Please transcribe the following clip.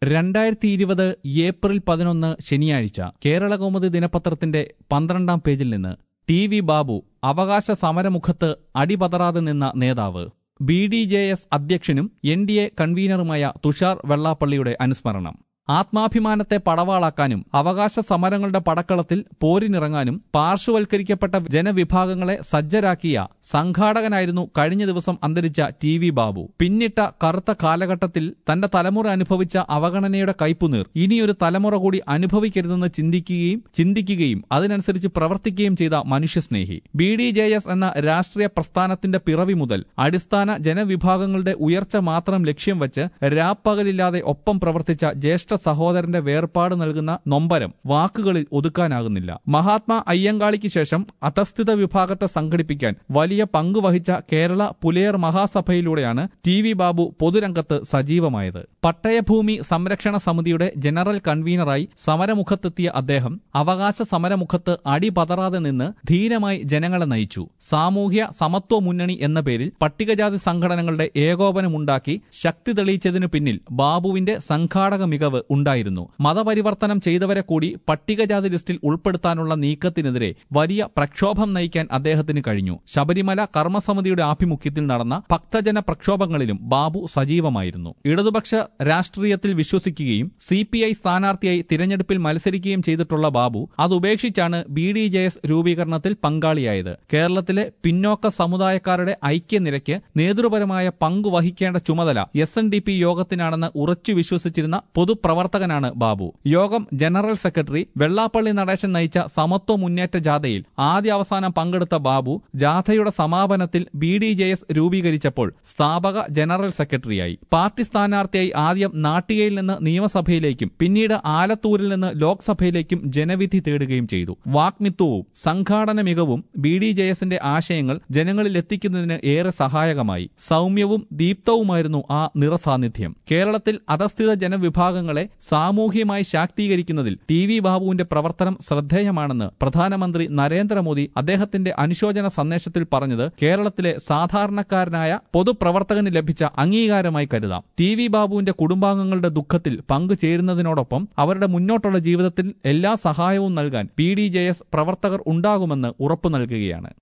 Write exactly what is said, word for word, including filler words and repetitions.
രണ്ടായിരത്തി ഇരുപത് ഏപ്രിൽ പതിനൊന്ന് ശനിയാഴ്ച കേരളകൗമുദി ദിനപത്രത്തിന്റെ പന്ത്രണ്ടാം പേജിൽ നിന്ന് ടി വി ബാബു അവകാശ സമരമുഖത്ത് അടിപതറാതെ നിന്ന നേതാവ്. ബി ഡി ജെ എസ് അധ്യക്ഷനും എൻ ഡി എ കൺവീനറുമായ തുഷാർ വെള്ളാപ്പള്ളിയുടെ അനുസ്മരണം. ആത്മാഭിമാനത്തെ പടവാളാക്കാനും അവകാശ സമരങ്ങളുടെ പടക്കളത്തിൽ പോരിനിറങ്ങാനും പാർശ്വവൽക്കരിക്കപ്പെട്ട ജനവിഭാഗങ്ങളെ സജ്ജരാക്കിയ സംഘാടകനായിരുന്നു കഴിഞ്ഞ ദിവസം അന്തരിച്ച ടി വി ബാബു. പിന്നിട്ട കറുത്ത കാലഘട്ടത്തിൽ തന്റെ തലമുറ അനുഭവിച്ച അവഗണനയുടെ കയ്പുനീർ ഇനിയൊരു തലമുറ കൂടി അനുഭവിക്കരുതെന്ന് ചിന്തിക്കുകയും ചിന്തിക്കുകയും അതിനനുസരിച്ച് പ്രവർത്തിക്കുകയും ചെയ്ത മനുഷ്യസ്നേഹി. ബി ഡി ജെ എസ് എന്ന രാഷ്ട്രീയ പ്രസ്ഥാനത്തിന്റെ പിറവി മുതൽ അടിസ്ഥാന ജനവിഭാഗങ്ങളുടെ ഉയർച്ച മാത്രം ലക്ഷ്യം വച്ച് രാപ്പകലില്ലാതെ ഒപ്പം പ്രവർത്തിച്ച ജ്യേഷ്ഠ സഹോദരന്റെ വേർപാട് നൽകുന്ന നൊമ്പരം വാക്കുകളിൽ ഒതുക്കാനാകുന്നില്ല. മഹാത്മാ അയ്യങ്കാളിക്ക് ശേഷം അധസ്ഥിത വിഭാഗത്തെ സംഘടിപ്പിക്കാൻ വലിയ പങ്കുവഹിച്ച കേരള പുലയർ മഹാസഭയിലൂടെയാണ് ടി വി ബാബു പൊതുരംഗത്ത് സജീവമായത്. പട്ടയഭൂമി സംരക്ഷണ സമിതിയുടെ ജനറൽ കൺവീനറായി സമരമുഖത്തെത്തിയ അദ്ദേഹം അവകാശ സമരമുഖത്ത് അടിപതറാതെ നിന്ന് ധീരമായി ജനങ്ങളെ നയിച്ചു. സാമൂഹ്യ സമത്വ മുന്നണി എന്ന പേരിൽ പട്ടികജാതി സംഘടനകളുടെ ഏകോപനമുണ്ടാക്കി ശക്തി തെളിയിച്ചതിനു പിന്നിൽ ബാബുവിന്റെ സംഘാടക മികവ് ഉണ്ടായിരുന്നു. മതപരിവർത്തനം ചെയ്തവരെ കൂടി പട്ടികജാതി ലിസ്റ്റിൽ ഉൾപ്പെടുത്താനുള്ള നീക്കത്തിനെതിരെ വലിയ പ്രക്ഷോഭം നയിക്കാൻ അദ്ദേഹത്തിന് കഴിഞ്ഞു. ശബരിമല കർമ്മസമിതിയുടെ ആഭിമുഖ്യത്തിൽ നടന്ന ഭക്തജന പ്രക്ഷോഭങ്ങളിലും ബാബു സജീവമായിരുന്നു. ഇടതുപക്ഷ രാഷ്ട്രീയത്തിൽ വിശ്വസിക്കുകയും സി പി ഐ സ്ഥാനാർത്ഥിയായി തിരഞ്ഞെടുപ്പിൽ മത്സരിക്കുകയും ചെയ്തിട്ടുള്ള ബാബു അതുപേക്ഷിച്ചാണ് ബി ഡി ജെ എസ് രൂപീകരണത്തിൽ പങ്കാളിയായത്. കേരളത്തിലെ പിന്നോക്ക സമുദായക്കാരുടെ ഐക്യനിരയ്ക്ക് നേതൃപരമായ പങ്കുവഹിക്കേണ്ട ചുമതല എസ് എൻ ഡി പി യോഗത്തിനാണെന്ന് ഉറച്ചു വിശ്വസിച്ചിരുന്ന പൊതുപ്രവർത്തകനാണ് ബാബു. യോഗം ജനറൽ സെക്രട്ടറി വെള്ളാപ്പള്ളി നടേശൻ നയിച്ച സമത്വ മുന്നേറ്റ ജാഥയിൽ ആദ്യ അവസാനം പങ്കെടുത്ത ബാബു ജാഥയുടെ സമാപനത്തിൽ ബി ഡി ജെ എസ് രൂപീകരിച്ചപ്പോൾ സ്ഥാപക ജനറൽ സെക്രട്ടറിയായി. പാർട്ടി സ്ഥാനാർത്ഥിയായി ആദ്യം നാട്ടികയിൽ നിന്ന് നിയമസഭയിലേക്കും പിന്നീട് ആലത്തൂരിൽ നിന്ന് ലോക്സഭയിലേക്കും ജനവിധി തേടുകയും ചെയ്തു. വാക്മിത്വവും സംഘാടന മികവും ബി ഡി ജെ എസിന്റെ ആശയങ്ങൾ ജനങ്ങളിൽ എത്തിക്കുന്നതിന് ഏറെ സഹായകമായി. സൗമ്യവും ദീപ്തവുമായിരുന്നു ആ നിറസാന്നിധ്യം. കേരളത്തിൽ അധസ്ഥിത ജനവിഭാഗങ്ങളെ സാമൂഹ്യമായി ശാക്തീകരിക്കുന്നതിൽ ടി വി ബാബുവിന്റെ പ്രവർത്തനം ശ്രദ്ധേയമാണെന്ന് പ്രധാനമന്ത്രി നരേന്ദ്രമോദി അദ്ദേഹത്തിന്റെ അനുശോചന സന്ദേശത്തിൽ പറഞ്ഞത് കേരളത്തിലെ സാധാരണക്കാരനായ പൊതുപ്രവർത്തകന് ലഭിച്ച അംഗീകാരമായി കരുതാം. ടി വി ബാബുവിന്റെ കുടുംബാംഗങ്ങളുടെ ദുഃഖത്തിൽ പങ്കുചേരുന്നതിനോടൊപ്പം അവരുടെ മുന്നോട്ടുള്ള ജീവിതത്തിൽ എല്ലാ സഹായവും നൽകാൻ ബി ഡി ജെ എസ് പ്രവർത്തകർ ഉണ്ടാകുമെന്ന് ഉറപ്പു നൽകുകയാണ്.